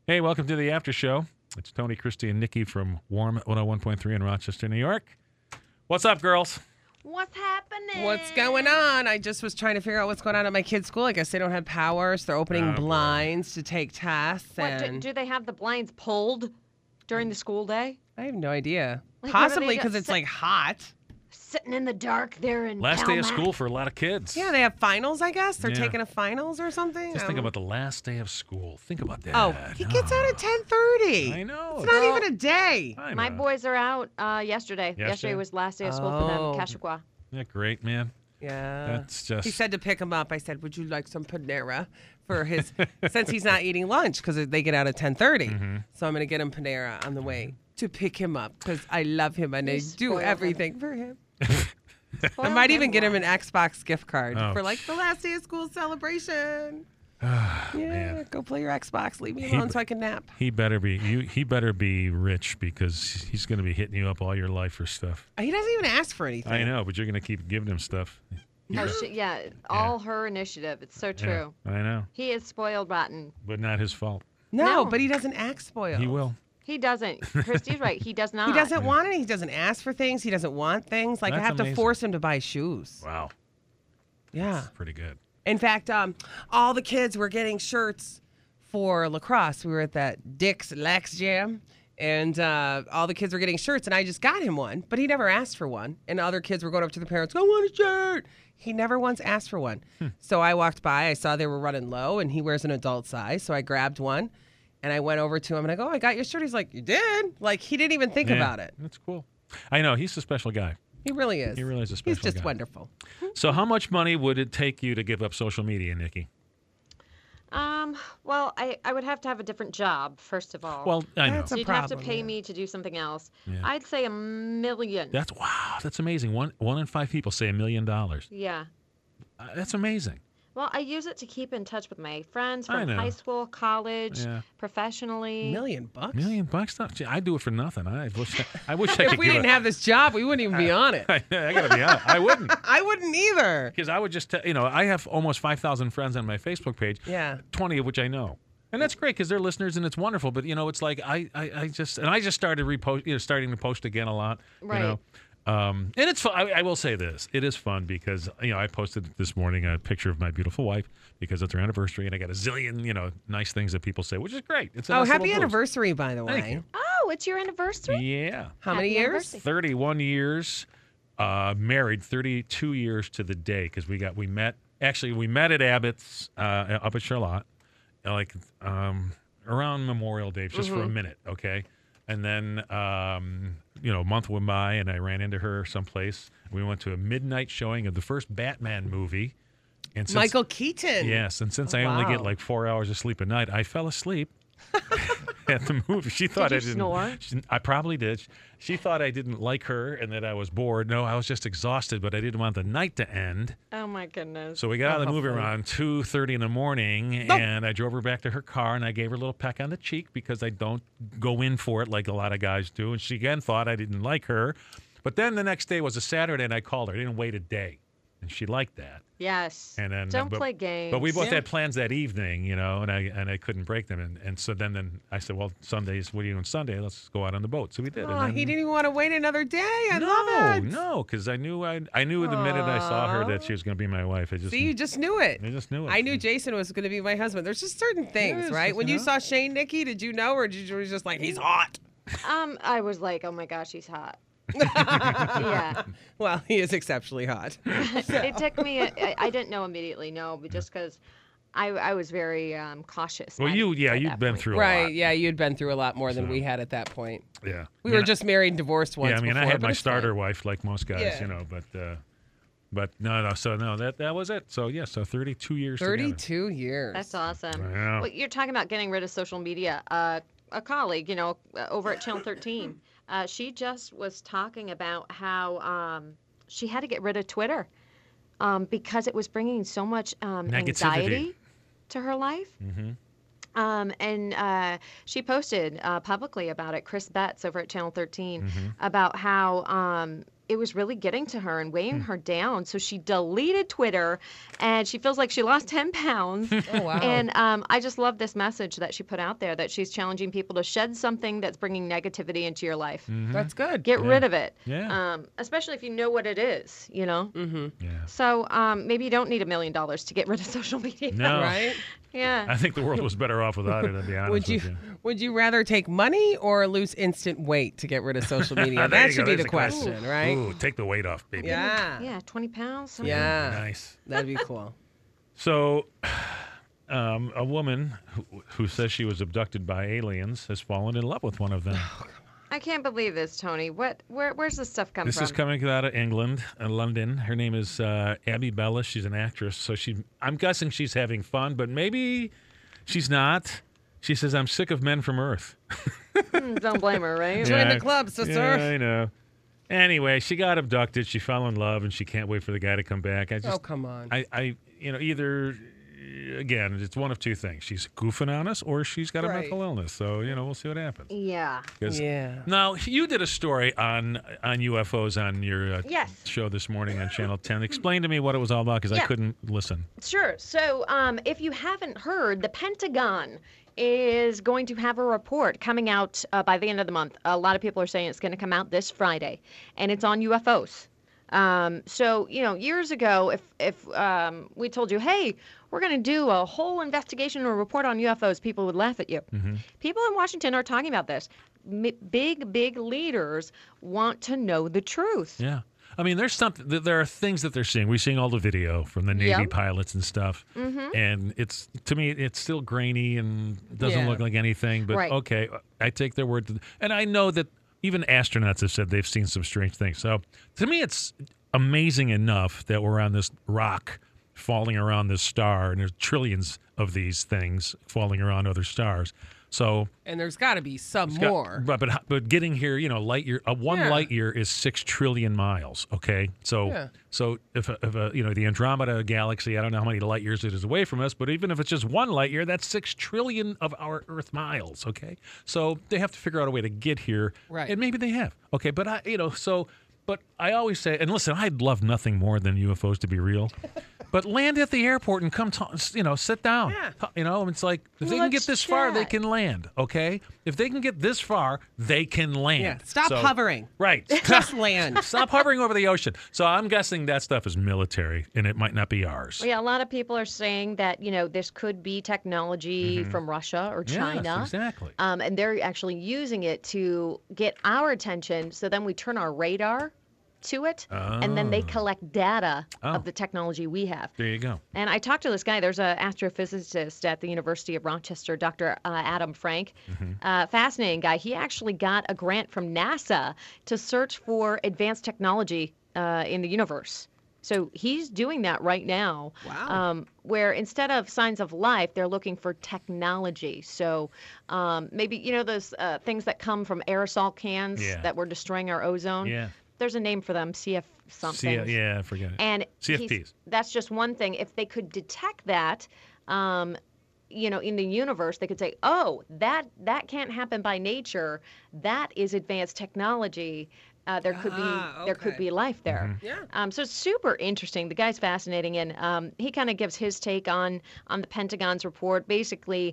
Hey, welcome to the after show. It's Tony, Christy, and Nikki from Warm 101.3 in Rochester, New York. What's up, girls? What's happening? What's going on? I just was trying to figure out what's going on at my kids' school. I guess they don't have power, so they're opening blinds to take tests. What, do they have the blinds pulled during the school day? I have no idea. Like, what are they Possibly do- because it's like hot. Sitting in the dark there in Last day of Calmac? school for a lot of kids. Yeah, they have finals, I guess. They're Yeah. taking a finals or something. Just think about the last day of school. Think about that. Oh, he gets out at 10:30. I know. It's not even a day. I My know. boys are out yesterday. Yesterday was last day of school for Oh. them, Cashaqua. Isn't that great, man? Yeah. That's just... He said to pick him up. I said, would you like some Panera for his, since he's not eating lunch because they get out at 10:30. Mm-hmm. So I'm going to get him Panera on the way to pick him up because I love him and I do spoiled him. everything for him. I might even get him an Xbox gift card for like the last day of school celebration. Man. Go play your Xbox. Leave me alone so I can nap. He better be rich because he's going to be hitting you up all your life for stuff. He doesn't even ask for anything. I know, but you're going to keep giving him stuff. Yeah, all her initiative. It's so true. Yeah, I know, He is spoiled rotten. but not his fault. No, No. but he doesn't act spoiled. He will. He doesn't. Christy's right. He does not. He doesn't want it. He doesn't ask for things. He doesn't want things. Like I That's have to amazing. force him to buy shoes. Wow. Yeah. That's pretty good. In fact, all the kids were getting shirts for lacrosse. We were at that Dick's Lax Jam, and all the kids were getting shirts, and I just got him one, but he never asked for one. And other kids were going up to the parents, I want a shirt. He never once asked for one. So I walked by. I saw they were running low, and he wears an adult size, so I grabbed one, and I went over to him, and I go, I got your shirt. He's like, you did? Like, he didn't even think Yeah, about it. That's cool. I know. He's a special guy. He really is. He really is a special He's just guy. wonderful. So how much money would it take you to give up social media, Nikki? Well, I would have to have a different job, first of all. Well, I know. That's so a you'd have to problem, pay yeah. me to do something else. Yeah. I'd say $1 million. That's amazing. One in 5 people say $1 million. Yeah. That's amazing. Well, I use it to keep in touch with my friends I from know. high school, college, Yeah. professionally. $1 million bucks? $1 million? Gee, I do it for nothing. I wish I If could we give didn't have this job, we wouldn't even be on it. I gotta be honest. I wouldn't, I wouldn't either. because I would just I have almost 5,000 friends on my Facebook page. Yeah. 20 of which I know. And that's great because they're listeners and it's wonderful. But it's like I just started starting to post again a lot. Right. And it's fun. I will say this: it is fun because I posted this morning a picture of my beautiful wife because it's her anniversary, and I got a zillion nice things that people say, which is great. It's a nice Happy little boost. anniversary, by the Thank way. you. Oh, it's your anniversary? Yeah, How many Happy years? anniversary. 31 years, married 32 years to the day because we met at Abbott's up at Charlotte, around Memorial Day just for a minute, okay. And then, a month went by, and I ran into her someplace. We went to a midnight showing of the first Batman movie. And since, Michael Keaton. Yes, and since I only get wow. like 4 hours of sleep a night, I fell asleep at the movie. She thought you I didn't. snore? I probably did. She thought I didn't like her and that I was bored. No, I was just exhausted, but I didn't want the night to end. Oh, my goodness. So we got out of the movie Hopefully. around 2:30 in the morning, and I drove her back to her car, and I gave her a little peck on the cheek because I don't go in for it like a lot of guys do. And she again thought I didn't like her. But then the next day was a Saturday, and I called her. I didn't wait a day, and she liked that. Yes. And then Don't play games. But we both Yeah. had plans that evening, and I couldn't break them. And so then I said, well, Sundays, what are you doing Sunday? Let's go out on the boat. So we did. Oh, and then, he didn't even want to wait another day. I love it. No, because I knew the minute I saw her that she was going to be my wife. See, you just knew it. I just knew it. I knew Jason was going to be my husband. There's just certain things, Yes, right? When you know. saw Shane, Nikki, did you know, or did you just like, he's hot? I was like, oh, my gosh, he's hot. Yeah. Well, he is exceptionally hot. It took me, I didn't know immediately, no, but just because I was very cautious. Well, by you'd that been point. through a Right, lot. yeah, you'd been through a lot more than So. we had at that point. Yeah. We were just married and divorced once. Yeah, I mean, I before, had but my it's starter fine. wife like most guys, Yeah. but no. So no, that was it. So yeah, so 32 years. together. 32 years. That's awesome. Wow. Well, you're talking about getting rid of social media. A colleague, over at Channel 13, she just was talking about how she had to get rid of Twitter because it was bringing so much anxiety to her life. Mm-hmm. And she posted publicly about it, Chris Betts over at Channel 13, about how it was really getting to her and weighing her down. So she deleted Twitter, and she feels like she lost 10 pounds. Oh, wow. And I just love this message that she put out there, that she's challenging people to shed something that's bringing negativity into your life. That's good. Get rid of it. Yeah. Especially if you know what it is, you know? Yeah. So maybe you don't need $1 million to get rid of social media. No. Right? Yeah. I think the world was better off without it, to be honest with you. Would you rather take money or lose instant weight to get rid of social media? There That you should go. be There's the a question. question, right? Ooh, take the weight off, baby. Yeah. Yeah, 20 pounds. something. Yeah. Nice. That'd be cool. So, a woman who says she was abducted by aliens has fallen in love with one of them. I can't believe this, Tony. Where's this stuff come This from? is coming out of England, London. Her name is Abby Bella. She's an actress. So I'm guessing she's having fun, but maybe she's not. She says, "I'm sick of men from Earth." Don't blame her, right? Join the club, sister. Yeah, I know. Anyway, she got abducted. She fell in love, and she can't wait for the guy to come back. Oh, come on. Either, again, it's one of two things. She's goofing on us, or she's got a Right. mental illness. So, we'll see what happens. Yeah. 'Cause- Yeah. Now, you did a story on UFOs on your Yes. show this morning on Channel 10. Explain to me what it was all about, because I Yeah. couldn't listen. Sure. So, if you haven't heard, the Pentagon is going to have a report coming out by the end of the month. A lot of people are saying it's going to come out this Friday, and it's on UFOs. So, years ago, if we told you, hey, we're going to do a whole investigation or report on UFOs, people would laugh at you. People in Washington are talking about this. Big leaders want to know the truth. Yeah. I mean, there are things that they're seeing. We're seeing all the video from the Navy Yep. pilots and stuff. And to me, it's still grainy and doesn't Yeah. look like anything. But Right. okay, I take their word. And I know that even astronauts have said they've seen some strange things. So to me, it's amazing enough that we're on this rock falling around this star, and there's trillions of these things falling around other stars. So And there's got to be some got- more. but getting here, light year. One Yeah. light year is 6 trillion miles. Okay, so Yeah. if the Andromeda galaxy, I don't know how many light years it is away from us, but even if it's just 1 light year, that's 6 trillion of our Earth miles. Okay, so they have to figure out a way to get here, Right. And maybe they have. Okay, but But I always say, and listen, I'd love nothing more than UFOs to be real. But land at the airport and come, sit down. Yeah. It's like if they can get Let's this far, they chat. can land. Okay, if they can get this far, they can land. Yeah. Stop So- hovering. Right. Just land. Stop hovering over the ocean. So I'm guessing that stuff is military, and it might not be ours. Well, yeah, a lot of people are saying that, this could be technology from Russia or China. Yes, exactly. And they're actually using it to get our attention, so then we turn our radar to it, and then they collect data Oh. of the technology we have. There you go. And I talked to this guy. There's an astrophysicist at the University of Rochester, Dr. Adam Frank. Fascinating guy. He actually got a grant from NASA to search for advanced technology in the universe. So he's doing that right now. Wow. Where instead of signs of life, they're looking for technology. So maybe, those things that come from aerosol cans Yeah. that were destroying our ozone. Yeah. There's a name for them, CF something. Yeah, forget it. And CFPs. that's just one thing. If they could detect that, in the universe, they could say, "Oh, that can't happen by nature. That is advanced technology. There could okay. be life there." Yeah. So it's super interesting. The guy's fascinating, and he kind of gives his take on the Pentagon's report. Basically,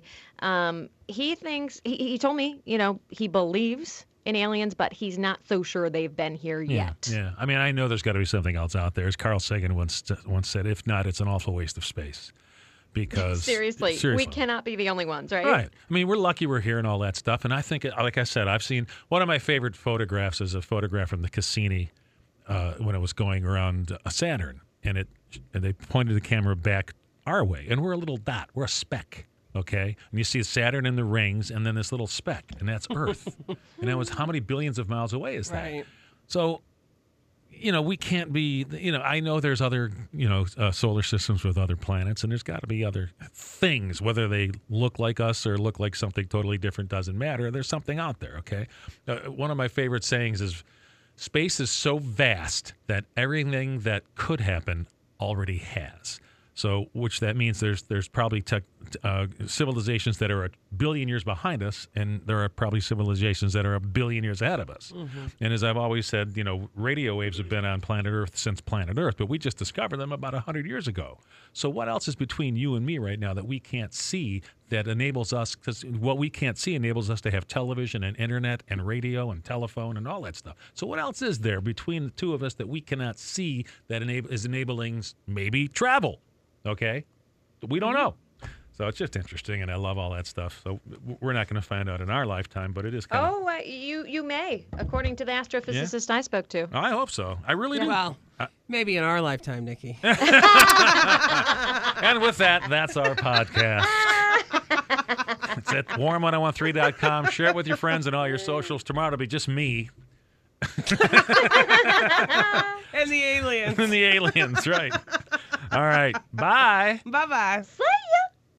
he thinks he told me, he believes in aliens, but he's not so sure they've been here yet. Yeah. I mean, I know there's got to be something else out there. As Carl Sagan once said, if not, it's an awful waste of space. Because Seriously, we cannot be the only ones, right? Right. I mean, we're lucky we're here and all that stuff. And I think, like I said, I've seen one of my favorite photographs is a photograph from the Cassini when it was going around Saturn, and they pointed the camera back our way, and we're a little dot, we're a speck. Okay, and you see Saturn in the rings, and then this little speck, and that's Earth. And that was how many billions of miles away is that? Right. So, we can't be. I know there's other, solar systems with other planets, and there's got to be other things. Whether they look like us or look like something totally different doesn't matter. There's something out there. Okay, one of my favorite sayings is, "Space is so vast that everything that could happen already has." So, which that means there's probably civilizations that are a billion years behind us, and there are probably civilizations that are a billion years ahead of us. And as I've always said, radio waves have been on planet Earth since planet Earth, but we just discovered them about 100 years ago. So what else is between you and me right now that we can't see that enables us, because what we can't see enables us to have television and internet and radio and telephone and all that stuff. So what else is there between the two of us that we cannot see that is enabling maybe travel? Okay? We don't know. So it's just interesting, and I love all that stuff. So we're not going to find out in our lifetime, but it is kind of... Oh, you may, according to the astrophysicist I spoke to. I hope so. I really do. Well, maybe in our lifetime, Nikki. And with that, that's our podcast. It's at warm1013.com. Share it with your friends and all your socials. Tomorrow it'll be just me. And the aliens. And the aliens, right. All right. Bye. Bye-bye. Say